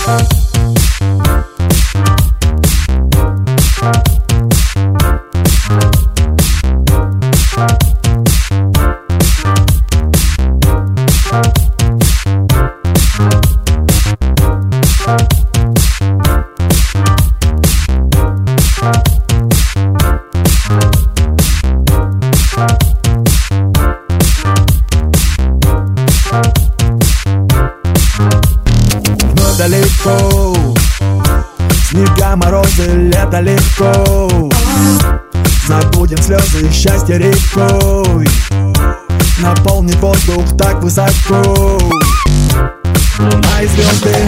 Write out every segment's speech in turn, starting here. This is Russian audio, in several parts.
Далеко, снега, морозы, лето легко. Забудем слезы, счастье рекой. Наполнит воздух так высоко. Луна и звезды.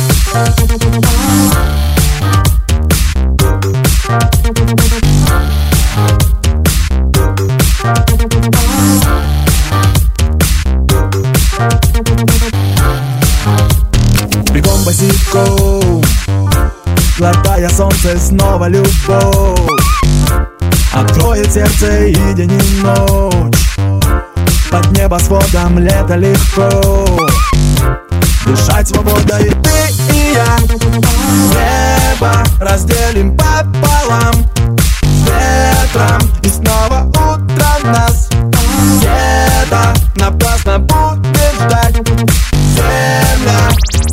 Бегом босиком, глотая солнце, снова любовь откроет сердце и день и ночь. Под небосводом лето легко, дышать свободой. Ты и я, небо разделим пополам, ветром, и снова утром нас где-то напрасно будет ждать земля.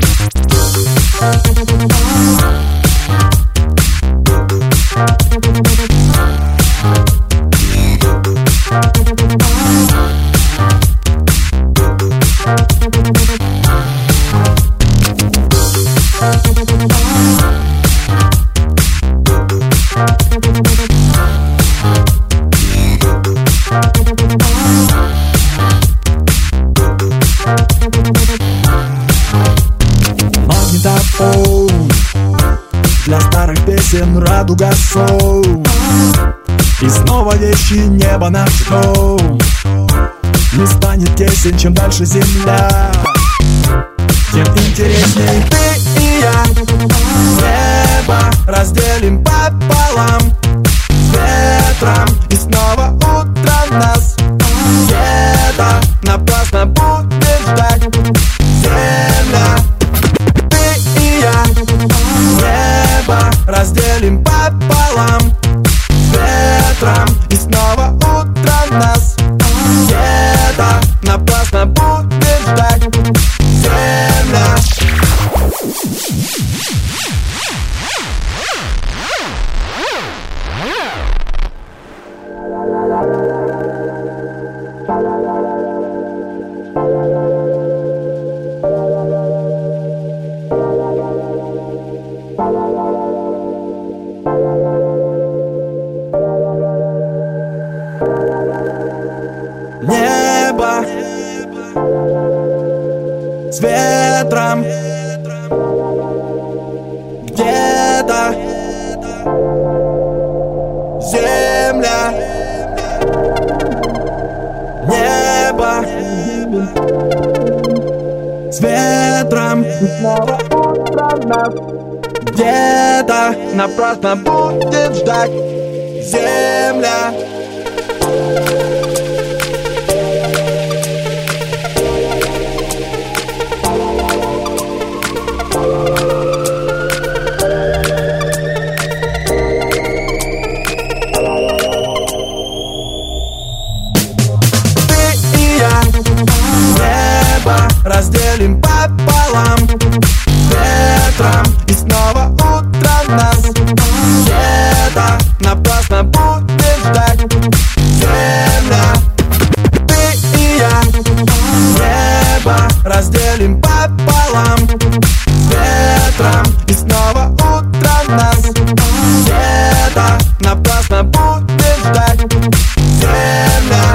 Магнитофон для старых песен, радуга сон. И снова вещи небо над ждем. Не станет тесен, чем дальше земля, тем интересней. Ты и я, небо разделим пополам, ветром, и снова утром нас где-то напрасно будет ждать земля. Ты и я, небо разделим пополам, ветром, и снова утром нас где-то напрасно будет ждать земля. Небо с ветром где-то земля. Небо с ветром где-то напрасно будет ждать земля. Разделим пополам, ветром, и снова утром нас где-то напрасно будет ждать земля. Ты и я, небо разделим пополам, ветром, и снова утром нас где-то напрасно будет ждать земля.